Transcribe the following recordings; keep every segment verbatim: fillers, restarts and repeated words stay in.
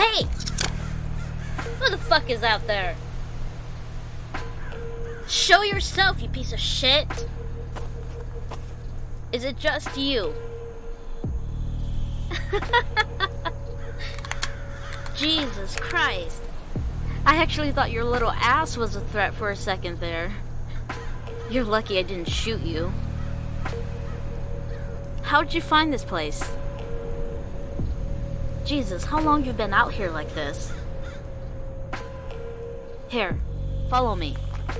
Hey! Who the fuck is out there? Show yourself, you piece of shit! Is it just you? Jesus Christ. I actually thought your little ass was a threat for a second there. You're lucky I didn't shoot you. How'd you find this place? Jesus, how long you been out here like this? Here, follow me.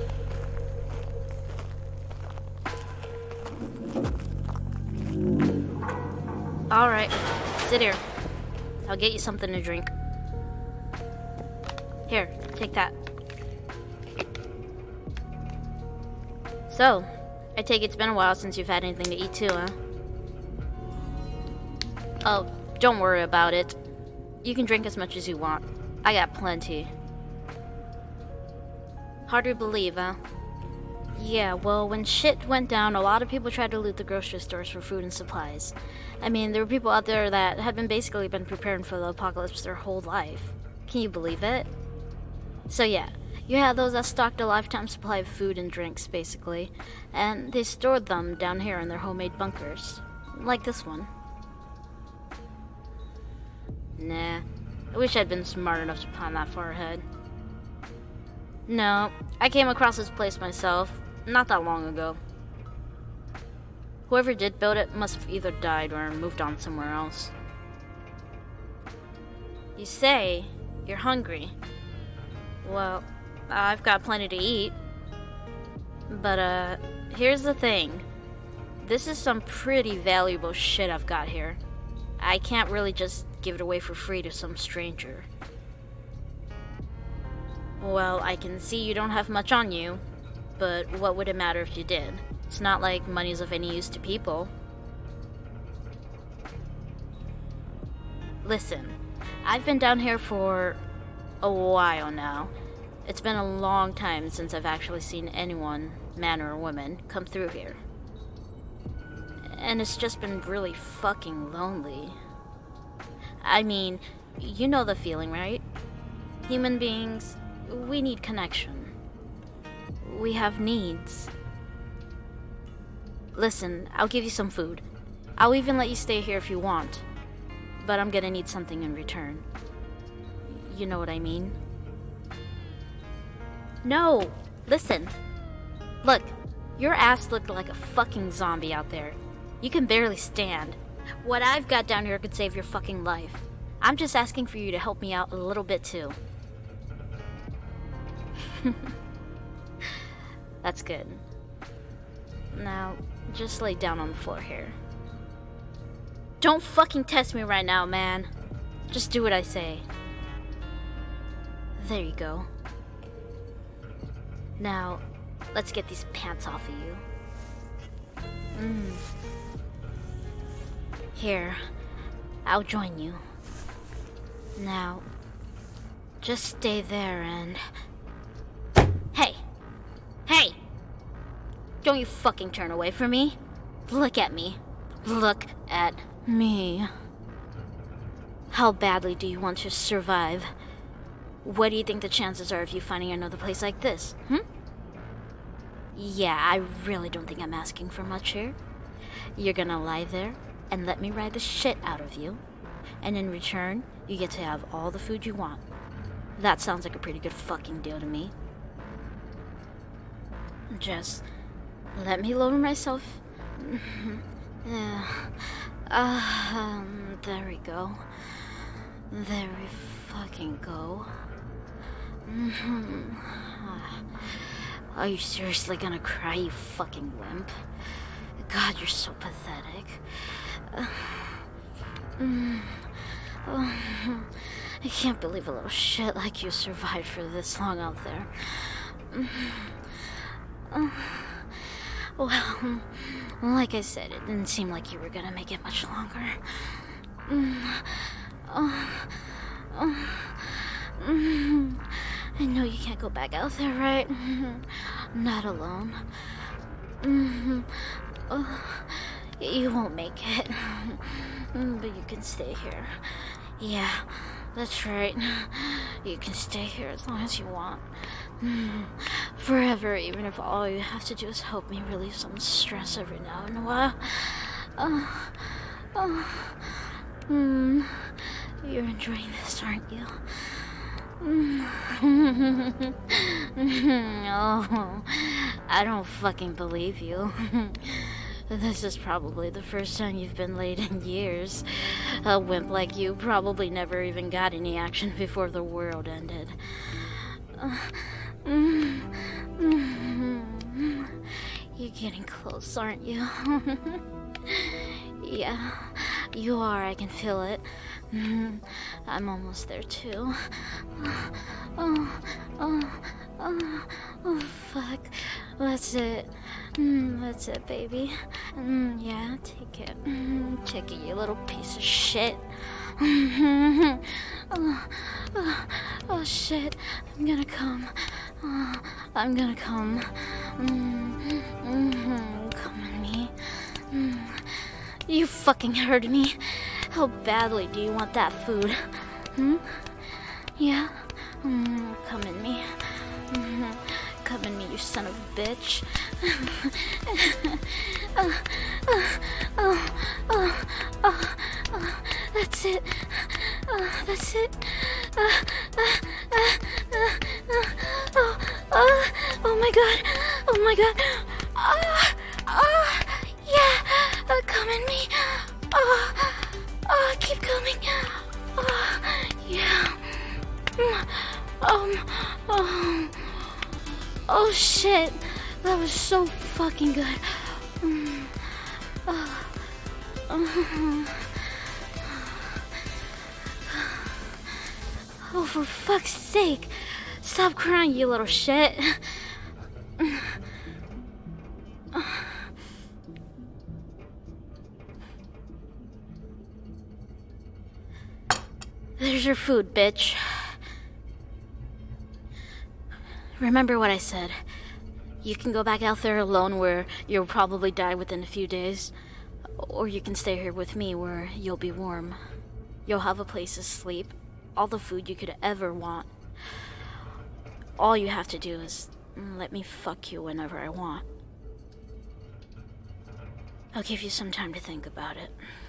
Alright, sit here. I'll get you something to drink. Here, take that. So, I take it's been a while since you've had anything to eat too, huh? Oh, don't worry about it. You can drink as much as you want. I got plenty. Hard to believe, huh? Yeah, well, when shit went down, a lot of people tried to loot the grocery stores for food and supplies. I mean, there were people out there that had been basically been preparing for the apocalypse their whole life. Can you believe it? So yeah, you had those that stocked a lifetime supply of food and drinks, basically, and they stored them down here in their homemade bunkers. Like this one. Nah, I wish I'd been smart enough to plan that far ahead. No, I came across this place myself, not that long ago. Whoever did build it must have either died or moved on somewhere else. You say you're hungry. Well, I've got plenty to eat. But, uh, here's the thing. This is some pretty valuable shit I've got here. I can't really just give it away for free to some stranger. Well, I can see you don't have much on you, but what would it matter if you did? It's not like money's of any use to people. Listen, I've been down here for a while now. It's been a long time since I've actually seen anyone, man or woman, come through here. And it's just been really fucking lonely. I mean, you know the feeling, right? Human beings, we need connection. We have needs. Listen, I'll give you some food. I'll even let you stay here if you want. But I'm gonna need something in return. You know what I mean? No! Listen! Look, your ass looked like a fucking zombie out there. You can barely stand. What I've got down here could save your fucking life. I'm just asking for you to help me out a little bit too. That's good. Now, just lay down on the floor here. Don't fucking test me right now, man. Just do what I say. There you go. Now, let's get these pants off of you. Mm. Here, I'll join you. Now, just stay there and... Hey! Hey! Don't you fucking turn away from me. Look at me. Look at me. How badly do you want to survive? What do you think the chances are of you finding another place like this, hmm? Yeah, I really don't think I'm asking for much here. You're gonna lie there and let me ride the shit out of you. And in return, you get to have all the food you want. That sounds like a pretty good fucking deal to me. Just let me lower myself. Yeah. Um, there we go. There we fucking go. Mm-hmm. Are you seriously gonna cry, you fucking wimp? God, you're so pathetic. Uh, mm, oh, I can't believe a little shit like you survived for this long out there. Uh, well, like I said, it didn't seem like you were gonna make it much longer. Oh, oh, I know you can't go back out there, right? Not alone. Oh, you won't make it. But you can stay here. Yeah, That's right. You can stay here as long as you want. Forever, even if all you have to do is help me relieve some stress every now and a while. Oh, oh, mm, you're enjoying this, aren't you? Oh, I don't fucking believe you. This is probably the first time you've been late in years. A wimp like you probably never even got any action before the world ended. Uh, mm, mm, you're getting close, aren't you? Yeah, you are. I can feel it. I'm almost there too. Oh, oh, oh, oh, fuck. That's it. Mm, that's it, baby. Mm, yeah, take it. Mm, take it, you little piece of shit. Oh, oh, oh, shit. I'm gonna come. Oh, I'm gonna come. Mm, mm, come on me. Mm. You fucking heard me. How badly do you want that food? Hmm? Yeah? Mm, come in me. Mm, come in me, you son of a bitch. oh, oh, oh, oh, oh, oh, that's it. Oh, that's it. Uh, uh, uh, uh, uh, oh, oh, oh my god. Oh my god. Oh, oh, yeah. Uh, come in me. Oh, oh, keep coming. Oh, yeah. Um, oh, oh shit. That was so fucking good. Mm. Oh. Oh. Oh, for fuck's sake. Stop crying, you little shit. There's your food, bitch. Remember what I said. You can go back out there alone where you'll probably die within a few days. Or you can stay here with me where you'll be warm. You'll have a place to sleep. All the food you could ever want. All you have to do is let me fuck you whenever I want. I'll give you some time to think about it.